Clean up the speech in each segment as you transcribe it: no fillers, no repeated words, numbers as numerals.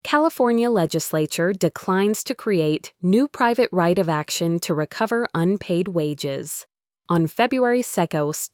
California legislature declines to create new private right of action to recover unpaid wages. On February 2nd,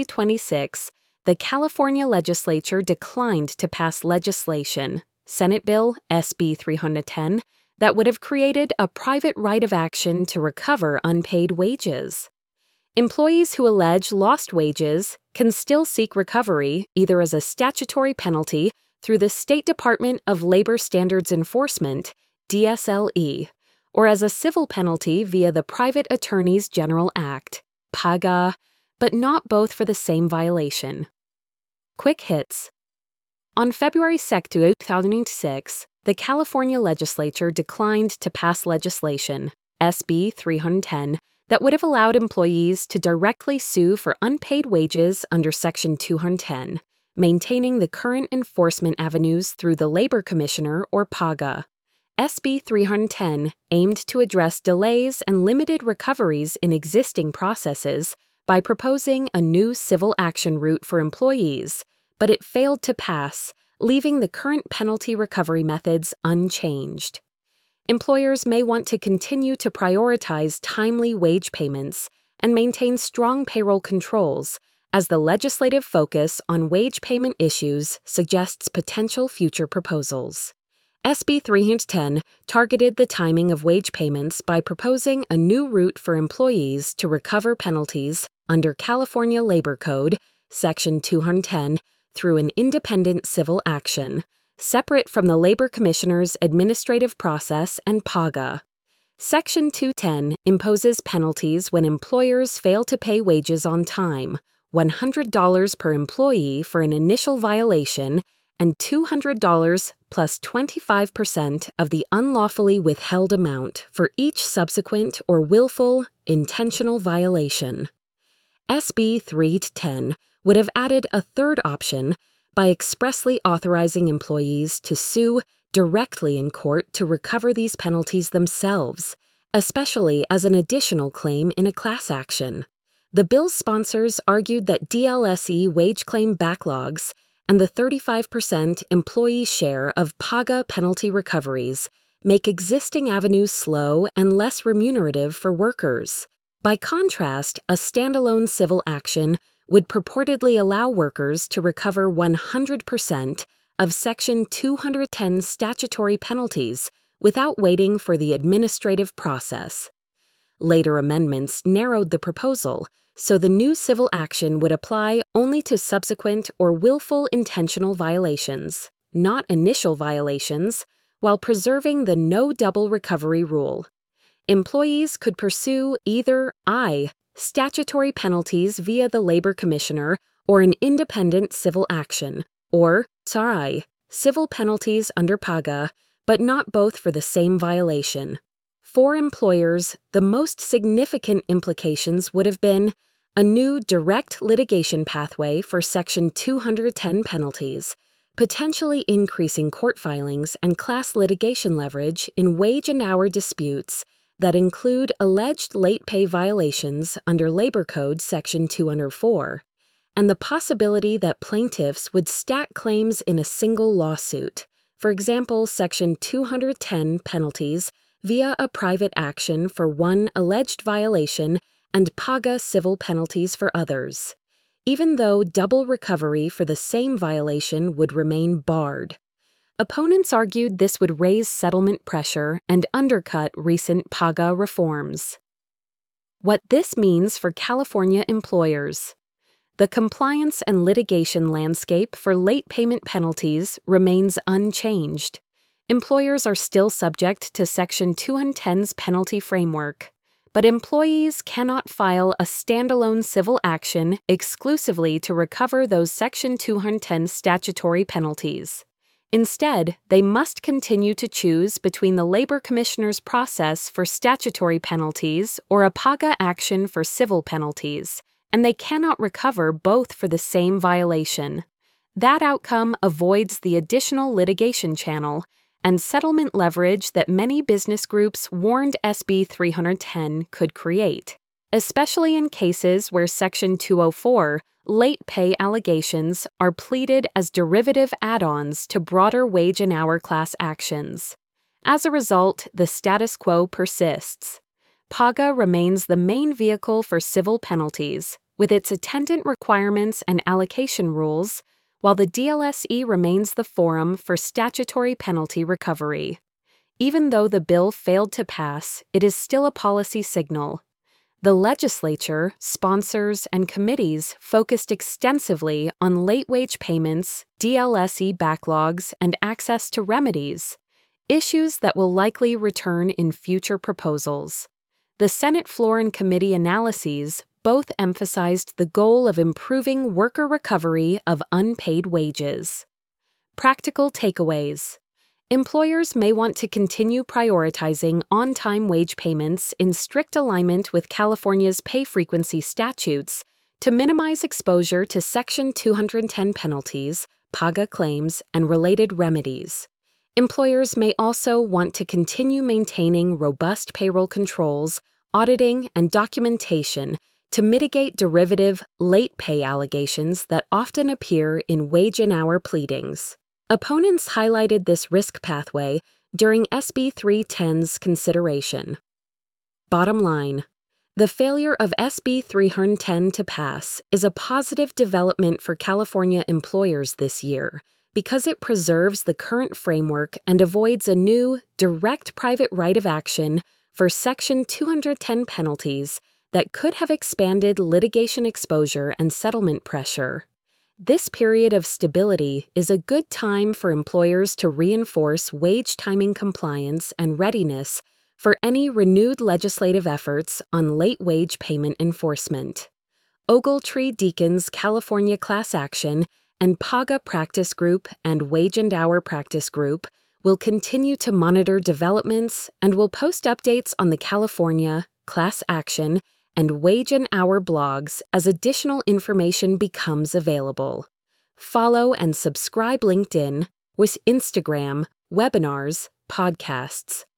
2026, the California legislature declined to pass legislation, Senate Bill SB 310, that would have created a private right of action to recover unpaid wages. Employees who allege lost wages can still seek recovery either as a statutory penalty through the State Department of Labor Standards Enforcement, DSLE, or as a civil penalty via the Private Attorneys General Act, PAGA, but not both for the same violation. Quick hits. On February 2, 2006, the California legislature declined to pass legislation, SB 310, that would have allowed employees to directly sue for unpaid wages under Section 210, maintaining the current enforcement avenues through the Labor Commissioner or PAGA. SB 310 aimed to address delays and limited recoveries in existing processes by proposing a new civil action route for employees, but it failed to pass, leaving the current penalty recovery methods unchanged. Employers may want to continue to prioritize timely wage payments and maintain strong payroll controls, as the legislative focus on wage payment issues suggests potential future proposals. SB 310 targeted the timing of wage payments by proposing a new route for employees to recover penalties under California Labor Code, Section 210, through an independent civil action, separate from the Labor Commissioner's administrative process and PAGA. Section 210 imposes penalties when employers fail to pay wages on time, $100 per employee for an initial violation, and $200 plus 25% of the unlawfully withheld amount for each subsequent or willful, intentional violation. SB 310 would have added a third option by expressly authorizing employees to sue directly in court to recover these penalties themselves, especially as an additional claim in a class action. The bill's sponsors argued that DLSE wage claim backlogs and the 35% employee share of PAGA penalty recoveries make existing avenues slow and less remunerative for workers. By contrast, a standalone civil action would purportedly allow workers to recover 100% of Section 210 statutory penalties without waiting for the administrative process. Later amendments narrowed the proposal, so the new civil action would apply only to subsequent or willful intentional violations, not initial violations, while preserving the no double recovery rule. Employees could pursue either I, statutory penalties via the Labor Commissioner or an independent civil action, or I, civil penalties under PAGA, but not both for the same violation. For employers, the most significant implications would have been a new direct litigation pathway for Section 210 penalties, potentially increasing court filings and class litigation leverage in wage and hour disputes that include alleged late pay violations under Labor Code Section 204, and the possibility that plaintiffs would stack claims in a single lawsuit, for example, Section 210 penalties via a private action for one alleged violation and PAGA civil penalties for others, even though double recovery for the same violation would remain barred. Opponents argued this would raise settlement pressure and undercut recent PAGA reforms. What this means for California employers. The compliance and litigation landscape for late payment penalties remains unchanged. Employers are still subject to Section 210's penalty framework, but employees cannot file a standalone civil action exclusively to recover those Section 210 statutory penalties. Instead, they must continue to choose between the Labor Commissioner's process for statutory penalties or a PAGA action for civil penalties, and they cannot recover both for the same violation. That outcome avoids the additional litigation channel and settlement leverage that many business groups warned SB 310 could create, especially in cases where Section 204 late pay allegations are pleaded as derivative add-ons to broader wage and hour class actions. As a result, the status quo persists. PAGA remains the main vehicle for civil penalties, with its attendant requirements and allocation rules, while the DLSE remains the forum for statutory penalty recovery. Even though the bill failed to pass, it is still a policy signal. The legislature, sponsors, and committees focused extensively on late wage payments, DLSE backlogs, and access to remedies, issues that will likely return in future proposals. The Senate floor and committee analyses both emphasized the goal of improving worker recovery of unpaid wages. Practical takeaways. Employers may want to continue prioritizing on-time wage payments in strict alignment with California's pay frequency statutes to minimize exposure to Section 210 penalties, PAGA claims, and related remedies. Employers may also want to continue maintaining robust payroll controls, auditing, and documentation to mitigate derivative, late pay allegations that often appear in wage and hour pleadings. Opponents highlighted this risk pathway during SB 310's consideration. Bottom line, the failure of SB 310 to pass is a positive development for California employers this year because it preserves the current framework and avoids a new, direct private right of action for Section 210 penalties that could have expanded litigation exposure and settlement pressure. This period of stability is a good time for employers to reinforce wage timing compliance and readiness for any renewed legislative efforts on late wage payment enforcement. Ogletree-Deacon's California Class Action and PAGA Practice Group and Wage and Hour Practice Group will continue to monitor developments and will post updates on the California, Class Action, and Wage and Hour blogs as additional information becomes available. Follow and subscribe LinkedIn with Instagram, webinars, podcasts.